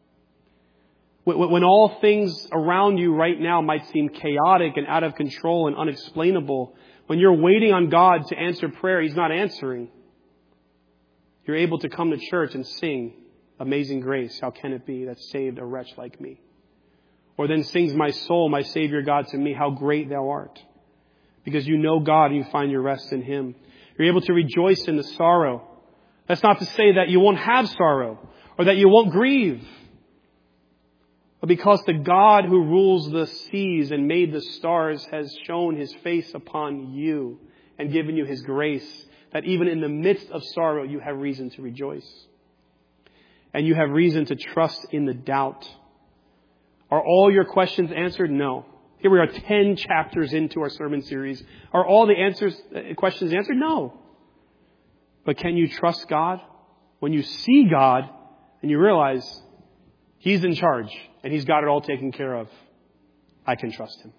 When all things around you right now might seem chaotic and out of control and unexplainable, when you're waiting on God to answer prayer, he's not answering. You're able to come to church and sing Amazing Grace, how can it be that saved a wretch like me? Or then sings my soul, my Savior God, to me, how great thou art. Because you know God and you find your rest in him. You're able to rejoice in the sorrow That's not to say that you won't have sorrow or that you won't grieve. But because the God who rules the seas and made the stars has shown His face upon you and given you His grace, that even in the midst of sorrow you have reason to rejoice. And you have reason to trust in the doubt. Are all your questions answered? No. Here we are ten chapters into our sermon series. Are all the answers, questions answered? No. But can you trust God? When you see God and you realize He's in charge and He's got it all taken care of, I can trust Him.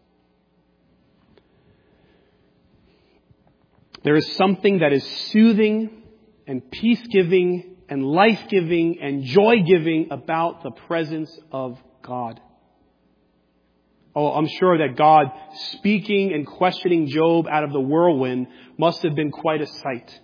There is something that is soothing and peace-giving and life-giving and joy-giving about the presence of God. Oh, I'm sure that God speaking and questioning Job out of the whirlwind must have been quite a sight.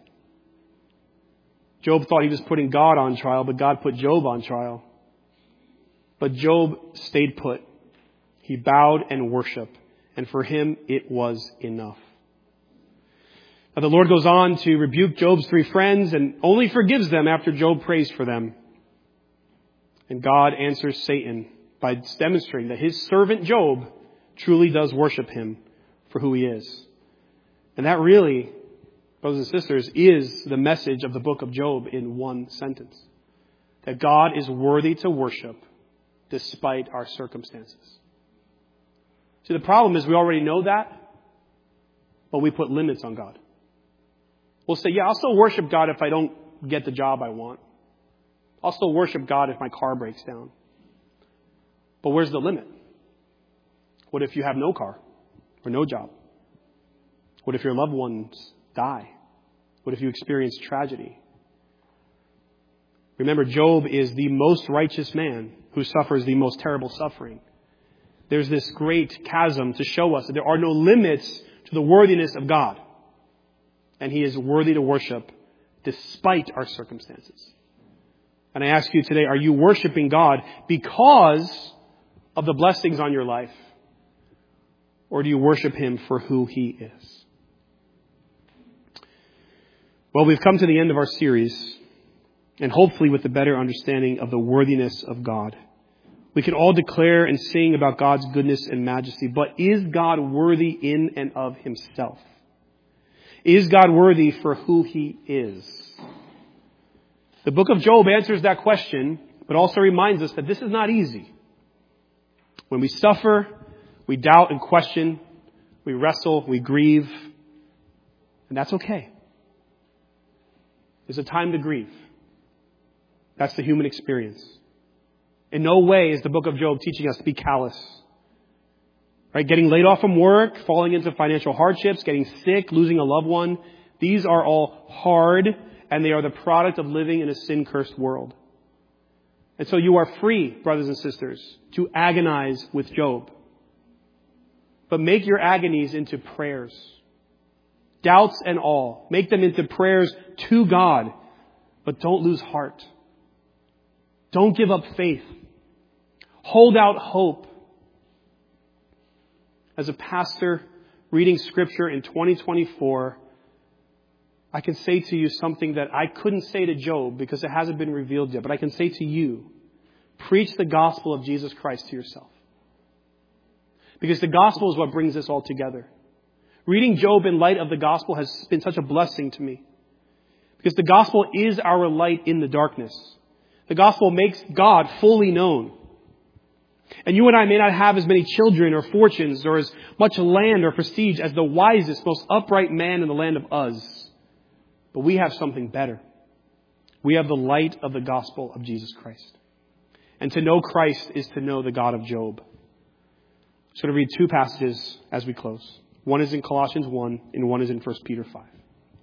Job thought he was putting God on trial, but God put Job on trial. But Job stayed put. He bowed and worshiped. And for him, it was enough. Now the Lord goes on to rebuke Job's three friends and only forgives them after Job prays for them. And God answers Satan by demonstrating that His servant Job truly does worship Him for who he is. And that really, brothers and sisters, is the message of the book of Job in one sentence. That God is worthy to worship despite our circumstances. See, the problem is we already know that, but we put limits on God. We'll say, yeah, I'll still worship God if I don't get the job I want. I'll still worship God if my car breaks down. But where's the limit? What if you have no car or no job? What if your loved ones die? What if you experience tragedy? Remember, Job is the most righteous man who suffers the most terrible suffering. There's this great chasm to show us that there are no limits to the worthiness of God. And He is worthy to worship despite our circumstances. And I ask you today, are you worshiping God because of the blessings on your life? Or do you worship Him for who He is? Well, we've come to the end of our series, and hopefully with a better understanding of the worthiness of God. We can all declare and sing about God's goodness and majesty, but is God worthy in and of Himself? Is God worthy for who He is? The book of Job answers that question, but also reminds us that this is not easy. When we suffer, we doubt and question, we wrestle, we grieve, and that's okay. There's a time to grieve. That's the human experience. In no way is the book of Job teaching us to be callous. Right? Getting laid off from work, falling into financial hardships, getting sick, losing a loved one. These are all hard, and they are the product of living in a sin-cursed world. And so you are free, brothers and sisters, to agonize with Job. But make your agonies into prayers. Doubts and all. Make them into prayers to God. But don't lose heart. Don't give up faith. Hold out hope. As a pastor reading Scripture in twenty twenty-four, I can say to you something that I couldn't say to Job because it hasn't been revealed yet. But I can say to you, preach the gospel of Jesus Christ to yourself. Because the gospel is what brings this all together. Reading Job in light of the gospel has been such a blessing to me. Because the gospel is our light in the darkness. The gospel makes God fully known. And you and I may not have as many children or fortunes or as much land or prestige as the wisest, most upright man in the land of Uz. But we have something better. We have the light of the gospel of Jesus Christ. And to know Christ is to know the God of Job. I'm going to read two passages as we close. One is in Colossians one and one is in First Peter five.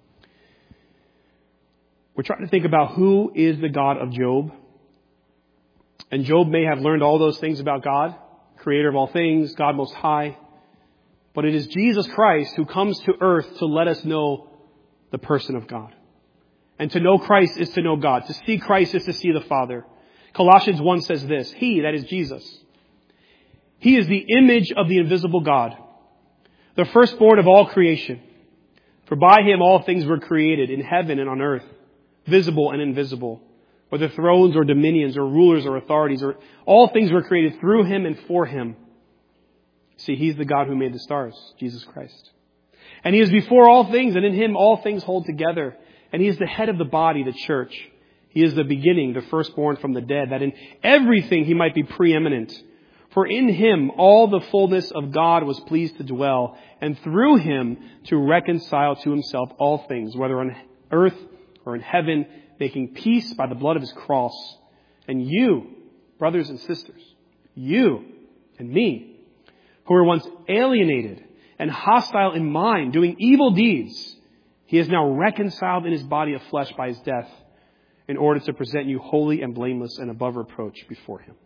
We're trying to think about who is the God of Job. And Job may have learned all those things about God, creator of all things, God most high. But it is Jesus Christ who comes to earth to let us know the person of God. And to know Christ is to know God. To see Christ is to see the Father. Colossians one says this, He, that is Jesus, He is the image of the invisible God, the firstborn of all creation. For by Him all things were created in heaven and on earth, visible and invisible, whether thrones or dominions or rulers or authorities, or all things were created through him and for him. See, he's the God who made the stars, Jesus Christ. And he is before all things, and in him all things hold together. And he is the head of the body, the church. He is the beginning, the firstborn from the dead, that in everything he might be preeminent. For in him all the fullness of God was pleased to dwell, and through him to reconcile to himself all things, whether on earth or in heaven, making peace by the blood of his cross. And you, brothers and sisters, you and me, who were once alienated and hostile in mind, doing evil deeds, he is now reconciled in his body of flesh by his death, in order to present you holy and blameless and above reproach before him.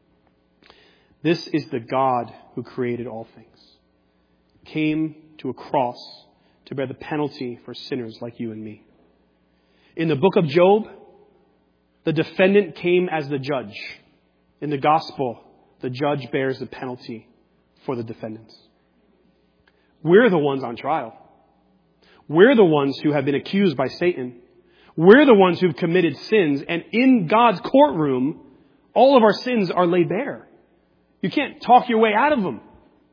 This is the God who created all things, came to a cross to bear the penalty for sinners like you and me. In the book of Job, the defendant came as the judge. In the gospel, the judge bears the penalty for the defendants. We're the ones on trial. We're the ones who have been accused by Satan. We're the ones who've committed sins. And in God's courtroom, all of our sins are laid bare. You can't talk your way out of them.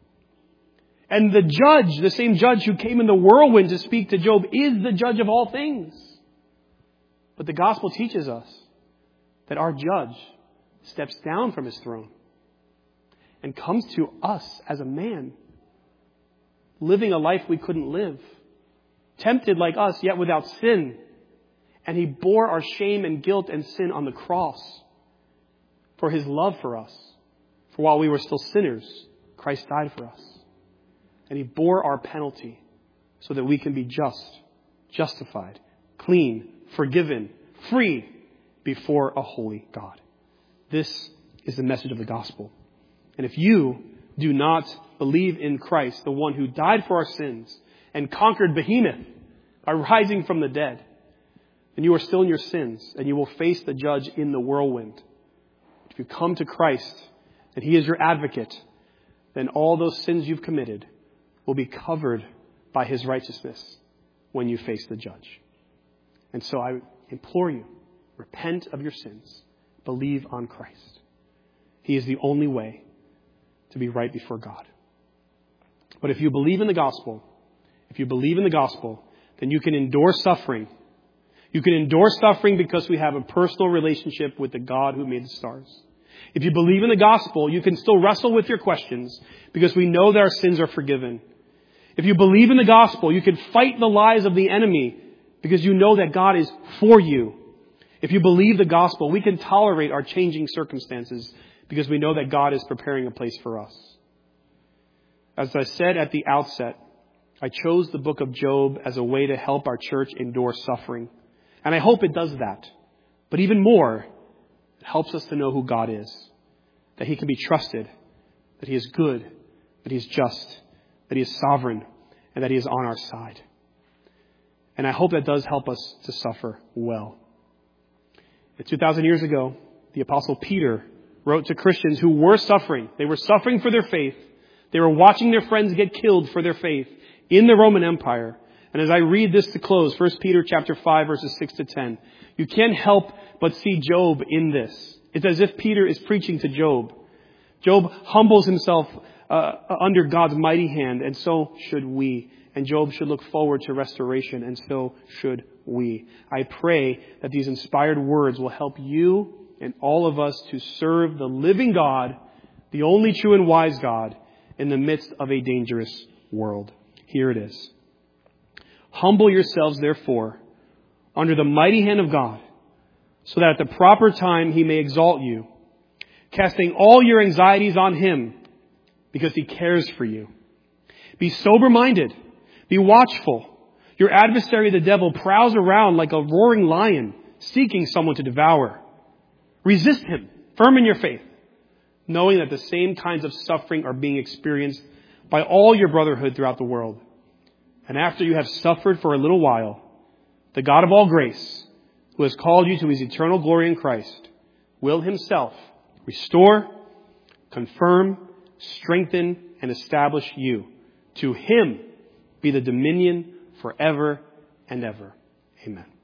And the judge, the same judge who came in the whirlwind to speak to Job, is the judge of all things. But the gospel teaches us that our judge steps down from his throne and comes to us as a man, living a life we couldn't live, tempted like us, yet without sin. And he bore our shame and guilt and sin on the cross for his love for us. For while we were still sinners, Christ died for us. And he bore our penalty so that we can be just, justified, clean, forgiven, free before a holy God. This is the message of the gospel. And if you do not believe in Christ, the one who died for our sins and conquered Behemoth by rising from the dead, then you are still in your sins and you will face the judge in the whirlwind. If you come to Christ and he is your advocate, then all those sins you've committed will be covered by his righteousness when you face the judge. And so I implore you, repent of your sins. Believe on Christ. He is the only way to be right before God. But if you believe in the gospel, if you believe in the gospel, then you can endure suffering. You can endure suffering because we have a personal relationship with the God who made the stars. If you believe in the gospel, you can still wrestle with your questions because we know that our sins are forgiven. If you believe in the gospel, you can fight the lies of the enemy because you know that God is for you. If you believe the gospel, we can tolerate our changing circumstances because we know that God is preparing a place for us. As I said at the outset, I chose the book of Job as a way to help our church endure suffering. And I hope it does that. But even more, it helps us to know who God is. That he can be trusted. That he is good. That he is just. That he is sovereign. And that he is on our side. And I hope that does help us to suffer well. two thousand years ago, the Apostle Peter wrote to Christians who were suffering. They were suffering for their faith. They were watching their friends get killed for their faith in the Roman Empire. And as I read this to close, First Peter chapter five, verses six to ten, you can't help but see Job in this. It's as if Peter is preaching to Job. Job humbles himself uh, under God's mighty hand, and so should we. And Job should look forward to restoration, and so should we. I pray that these inspired words will help you and all of us to serve the living God, the only true and wise God, in the midst of a dangerous world. Here it is. Humble yourselves, therefore, under the mighty hand of God, so that at the proper time he may exalt you, casting all your anxieties on him, because he cares for you. Be sober-minded. Be watchful. Your adversary, the devil, prowls around like a roaring lion, seeking someone to devour. Resist him, firm in your faith, knowing that the same kinds of suffering are being experienced by all your brotherhood throughout the world. And after you have suffered for a little while, the God of all grace, who has called you to his eternal glory in Christ, will himself restore, confirm, strengthen, and establish you. To him be the dominion forever and ever. Amen.